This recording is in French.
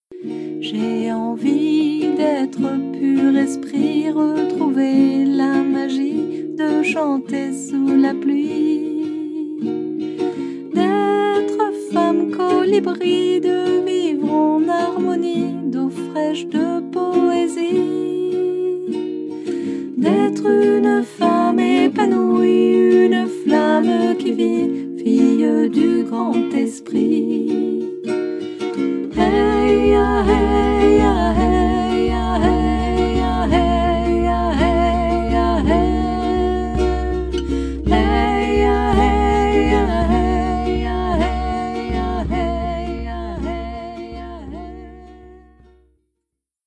J'ai envie d'être pur esprit, retrouver la magie de chanter sous la pluie, d'être femme colibri, de vivre en harmonie, d'eau fraîche, de poésie, d'être une femme épanouie, une flamme qui vit, fille du grand esprit.